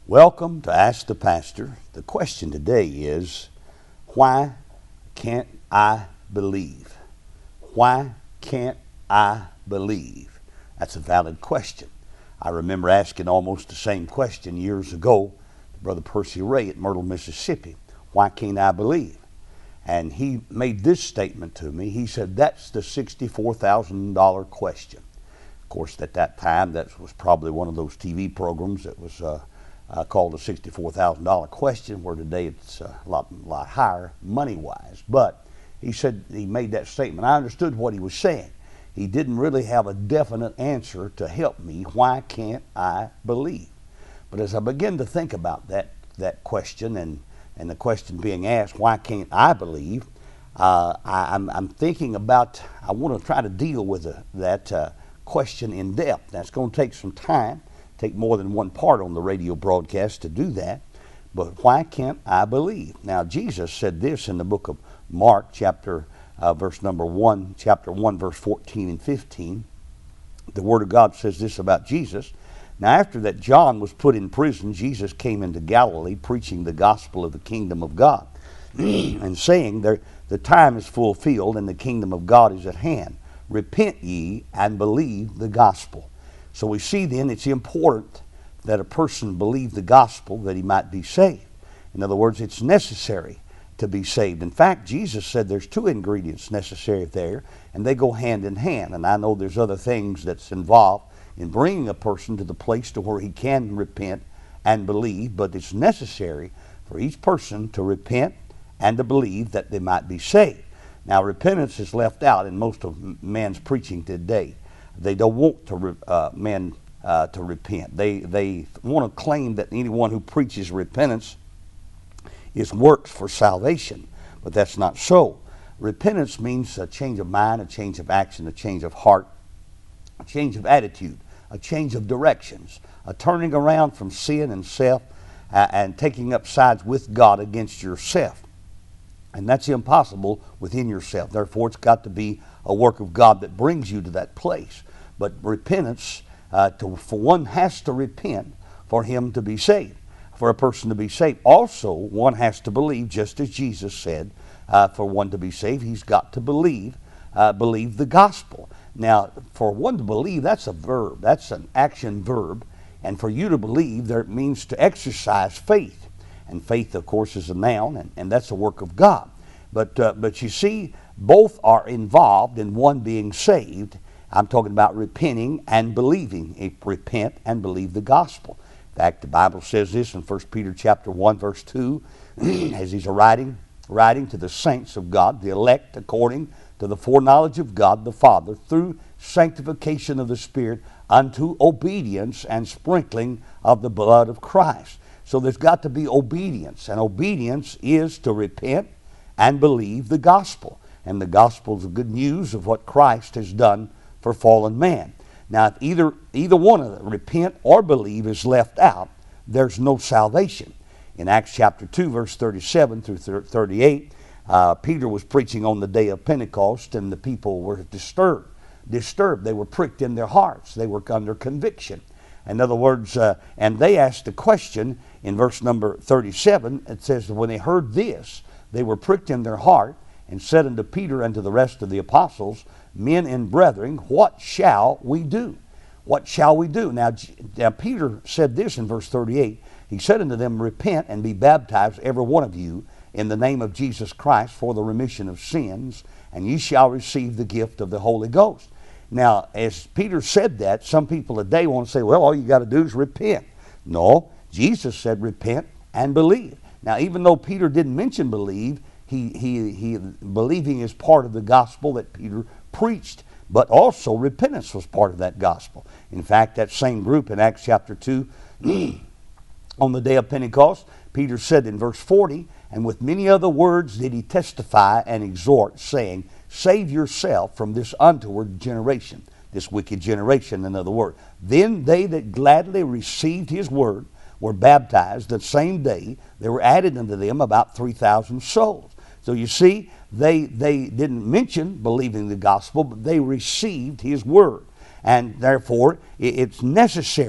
Welcome to Ask the Pastor. The question today is, why can't I believe? Why can't I believe? That's a valid question. I remember asking almost the same question years ago to Brother Percy Ray at Myrtle, Mississippi. Why can't I believe? And he made this statement to me. He said, that's the $64,000 question. Of course, at that time, that was probably one of those TV programs that was called the $64,000 question, where today it's a lot higher money-wise. But he said he made that statement. I understood what he was saying. He didn't really have a definite answer to help me. Why can't I believe? But as I began to think about that question and the question being asked, why can't I believe? I'm thinking about, I want to try to deal with that question in depth. That's going to take some time. Take more than one part on the radio broadcast to do that. But why can't I believe? Now, Jesus said this in the book of Mark, chapter 1, verse 14 and 15. The Word of God says this about Jesus. Now, after that John was put in prison, Jesus came into Galilee preaching the gospel of the kingdom of God and saying, the time is fulfilled and the kingdom of God is at hand. Repent ye and believe the gospel. So we see then it's important that a person believe the gospel that he might be saved. In other words, it's necessary to be saved. In fact, Jesus said there's two ingredients necessary there, and they go hand in hand. And I know there's other things that's involved in bringing a person to the place to where he can repent and believe, but it's necessary for each person to repent and to believe that they might be saved. Now, repentance is left out in most of man's preaching today. They don't want men to repent. They want to claim that anyone who preaches repentance is works for salvation, but that's not so. Repentance means a change of mind, a change of action, a change of heart, a change of attitude, a change of directions, a turning around from sin and self and taking up sides with God against yourself. And that's impossible within yourself. Therefore, it's got to be a work of God that brings you to that place. But repentance, for one has to repent for him to be saved, for a person to be saved. Also, one has to believe, just as Jesus said, for one to be saved, he's got to believe the gospel. Now, for one to believe, that's a verb. That's an action verb. And for you to believe, there it means to exercise faith. And faith, of course, is a noun, and that's a work of God. But you see, both are involved in one being saved. I'm talking about repenting and believing. Repent and believe the gospel. In fact, the Bible says this in 1 Peter chapter 1, verse 2, as he's writing to the saints of God, the elect according to the foreknowledge of God the Father, through sanctification of the Spirit, unto obedience and sprinkling of the blood of Christ. So there's got to be obedience, and obedience is to repent and believe the gospel. And the gospel is the good news of what Christ has done for fallen man. Now, if either one of them, repent or believe, is left out, there's no salvation. In Acts chapter 2, verse 37 through 38, Peter was preaching on the day of Pentecost, and the people were disturbed. They were pricked in their hearts. They were under conviction. In other words, and they asked the question in verse number 37. It says, when they heard this, they were pricked in their heart, and said unto Peter and to the rest of the apostles, men and brethren, what shall we do? What shall we do? Now Peter said this in verse 38. He said unto them, repent and be baptized, every one of you, in the name of Jesus Christ for the remission of sins, and ye shall receive the gift of the Holy Ghost. Now, as Peter said that, some people today want to say, well, all you got to do is repent. No, Jesus said repent and believe. Now, even though Peter didn't mention believe, he believing is part of the gospel that Peter preached, but also repentance was part of that gospel. In fact, that same group in Acts chapter 2, on the day of Pentecost, Peter said in verse 40, and with many other words did he testify and exhort, saying, save yourself from this untoward generation, this wicked generation, in other words. Then they that gladly received his word were baptized. The same day there were added unto them about 3,000 souls. So you see, they didn't mention believing the gospel, but they received his word. And therefore, it's necessary.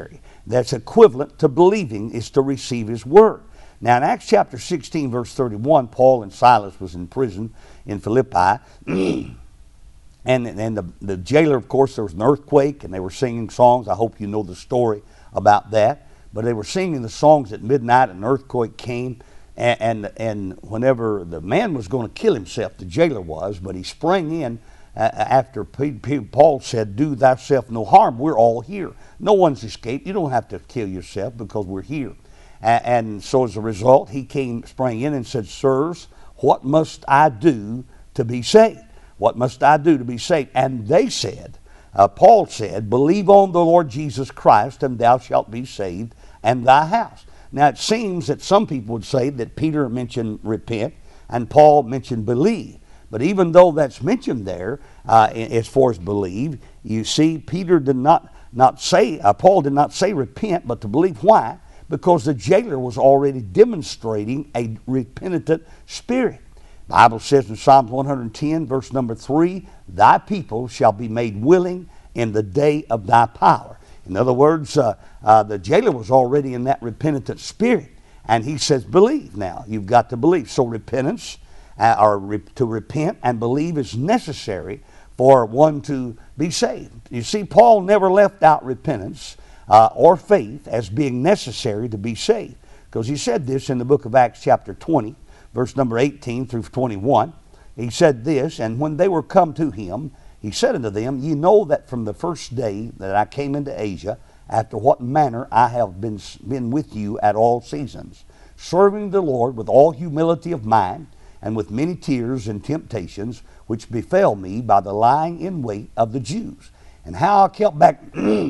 that's equivalent to believing is to receive his word. Now in Acts chapter 16 verse 31, Paul and Silas was in prison in Philippi. And the jailer, of course, there was an earthquake and they were singing songs. I hope you know the story about that. But they were singing the songs at midnight, and an earthquake came. And whenever the man was going to kill himself, the jailer was, but he sprang in after Paul said, "Do thyself no harm. We're all here. No one's escaped. You don't have to kill yourself because we're here." And so as a result, he sprang in and said, "Sirs, what must I do to be saved? What must I do to be saved?" And they said, Paul said, "Believe on the Lord Jesus Christ, and thou shalt be saved, and thy house." Now it seems that some people would say that Peter mentioned repent and Paul mentioned believe. But even though that's mentioned there, as far as believe, you see Paul did not say repent, but to believe. Why? Because the jailer was already demonstrating a repentant spirit. The Bible says in Psalms 110, verse number 3, "Thy people shall be made willing in the day of thy power." In other words, the jailer was already in that repentant spirit. And he says, believe now. You've got to believe. So repentance, to repent and believe is necessary for one to be saved. You see, Paul never left out repentance or faith as being necessary to be saved. Because he said this in the book of Acts chapter 20, verse number 18 through 21. He said this, "And when they were come to him, he said unto them, Ye know that from the first day that I came into Asia, after what manner I have been with you at all seasons, serving the Lord with all humility of mind, and with many tears and temptations, which befell me by the lying in wait of the Jews. And how I kept back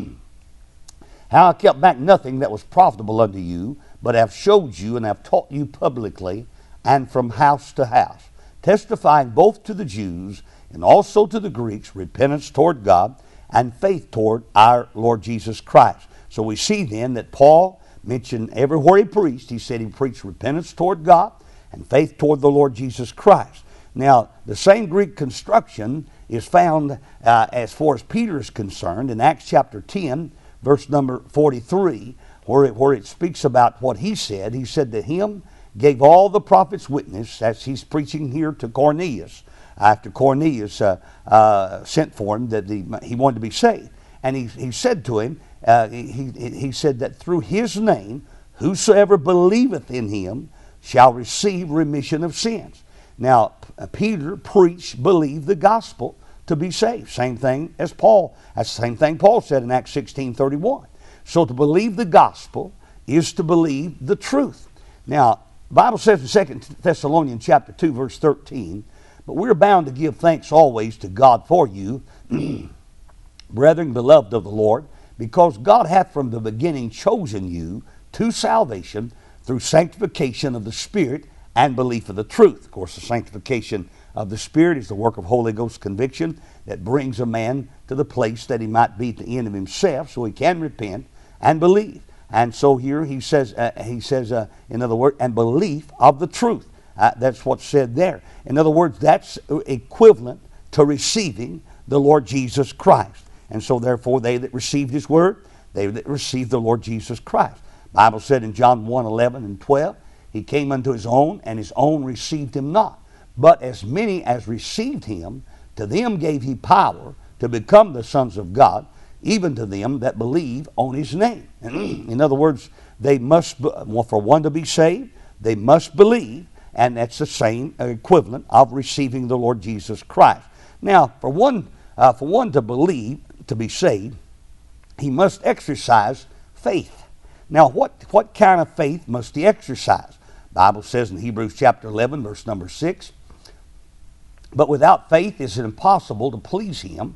nothing that was profitable unto you, but have showed you and have taught you publicly, and from house to house, testifying both to the Jews and also to the Greeks repentance toward God and faith toward our Lord Jesus Christ." So we see then that Paul mentioned everywhere he preached, he said he preached repentance toward God and faith toward the Lord Jesus Christ. Now, the same Greek construction is found as far as Peter is concerned in Acts chapter 10, verse number 43, where it speaks about what he said. He said that him gave all the prophets witness, as he's preaching here to Cornelius, after Cornelius sent for him that he wanted to be saved. And he said to him, he said that through his name, whosoever believeth in him shall receive remission of sins. Now, Peter preached, believed the gospel to be saved. Same thing as Paul. That's the same thing Paul said in Acts 16:31. So to believe the gospel is to believe the truth. Now, the Bible says in 2 Thessalonians chapter 2, verse 13, "But we're bound to give thanks always to God for you, brethren, beloved of the Lord, because God hath from the beginning chosen you to salvation through sanctification of the Spirit and belief of the truth." Of course, the sanctification of the Spirit is the work of Holy Ghost conviction that brings a man to the place that he might be at the end of himself so he can repent and believe. And so here he says, in other words, and belief of the truth. That's what's said there. In other words, that's equivalent to receiving the Lord Jesus Christ. And so therefore they that received his word, they that received the Lord Jesus Christ. The Bible said in John 1:11 and 12, "He came unto his own, and his own received him not. But as many as received him, to them gave he power to become the sons of God, even to them that believe on his name." In other words, they must, for one to be saved, they must believe, and that's the same equivalent of receiving the Lord Jesus Christ. Now, for one to believe, to be saved, he must exercise faith. Now, what kind of faith must he exercise? The Bible says in Hebrews chapter 11, verse number 6, "But without faith is it impossible to please him."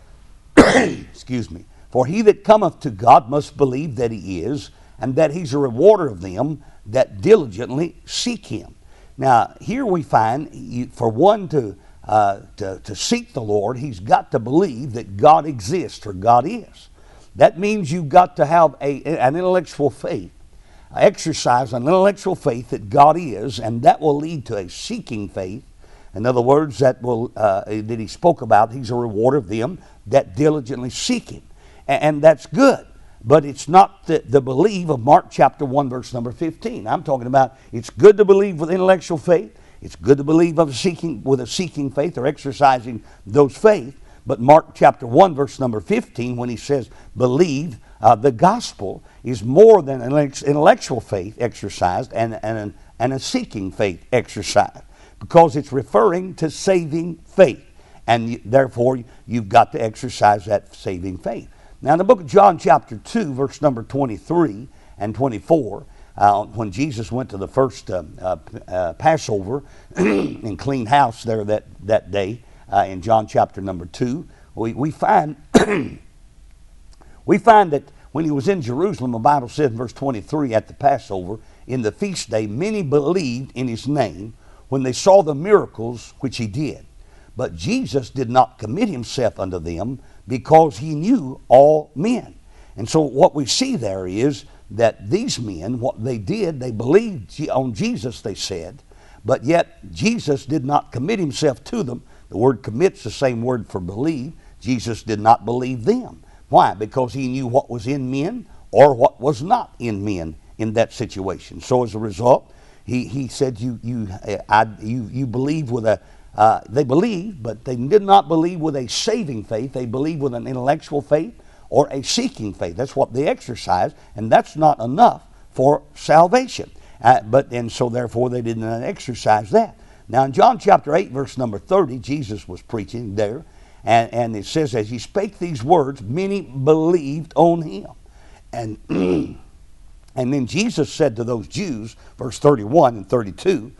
Excuse me. "For he that cometh to God must believe that he is, and that he's a rewarder of them that diligently seek him." Now, here we find, for one to seek the Lord, he's got to believe that God exists, or God is. That means you've got to have an intellectual faith, exercise an intellectual faith that God is, and that will lead to a seeking faith. In other words, that he spoke about, he's a rewarder of them that diligently seek him. And that's good. but it's not the believe of Mark chapter 1, verse number 15. I'm talking about it's good to believe with intellectual faith. It's good to believe with a seeking faith or exercising those faith. But Mark chapter 1, verse number 15, when he says believe, the gospel is more than an intellectual faith exercised and a seeking faith exercised, because it's referring to saving faith. And therefore, you've got to exercise that saving faith. Now, in the book of John chapter 2, verse number 23 and 24, when Jesus went to the first Passover and cleaned house there that day, in John chapter number 2, we find we find that when he was in Jerusalem, the Bible says in verse 23, at the Passover, in the feast day, many believed in his name when they saw the miracles which he did. But Jesus did not commit himself unto them, because he knew all men. And so what we see there is that these men, what they did, they believed on Jesus, they said, but yet Jesus did not commit himself to them. The word commit's the same word for believe. Jesus did not believe them. Why? Because he knew what was in men or what was not in men in that situation. So as a result, he said, you believe with a, they believed, but they did not believe with a saving faith. They believed with an intellectual faith or a seeking faith. That's what they exercised, and that's not enough for salvation. So therefore they did not exercise that. Now in John chapter 8, verse number 30, Jesus was preaching there, and it says, as he spake these words, many believed on him. And and then Jesus said to those Jews, verse 31 and 32,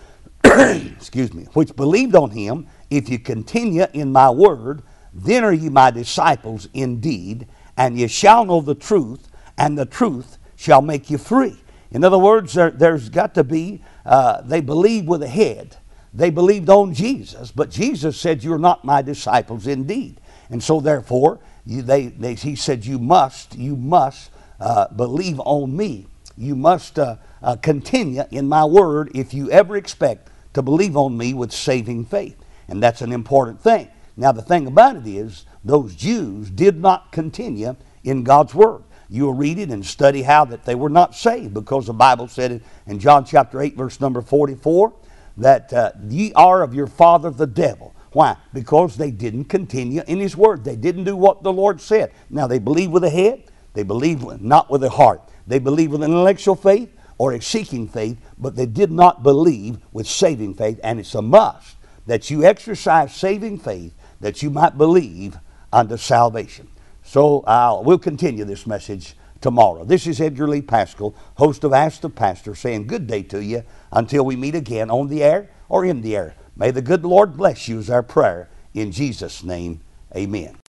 excuse me, which believed on him, if you continue in my word, then are ye my disciples indeed, and ye shall know the truth, and the truth shall make you free. In other words, there's got to be, they believed with a head. They believed on Jesus, but Jesus said, you're not my disciples indeed. And so therefore, he said, you must believe on me. You must continue in my word if you ever expect to believe on me with saving faith. And that's an important thing. Now the thing about it is, those Jews did not continue in God's word. You'll read it and study how that they were not saved, because the Bible said in John chapter 8, verse number 44, that ye are of your father the devil. Why? Because they didn't continue in his word. They didn't do what the Lord said. Now they believe with the head, they believe not with the heart. They believe with an intellectual faith or a seeking faith, but they did not believe with saving faith. And it's a must that you exercise saving faith, that you might believe unto salvation. So we'll continue this message tomorrow. This is Edgar Lee Paschal, host of Ask the Pastor, saying good day to you until we meet again on the air or in the air. May the good Lord bless you is our prayer. In Jesus' name, amen.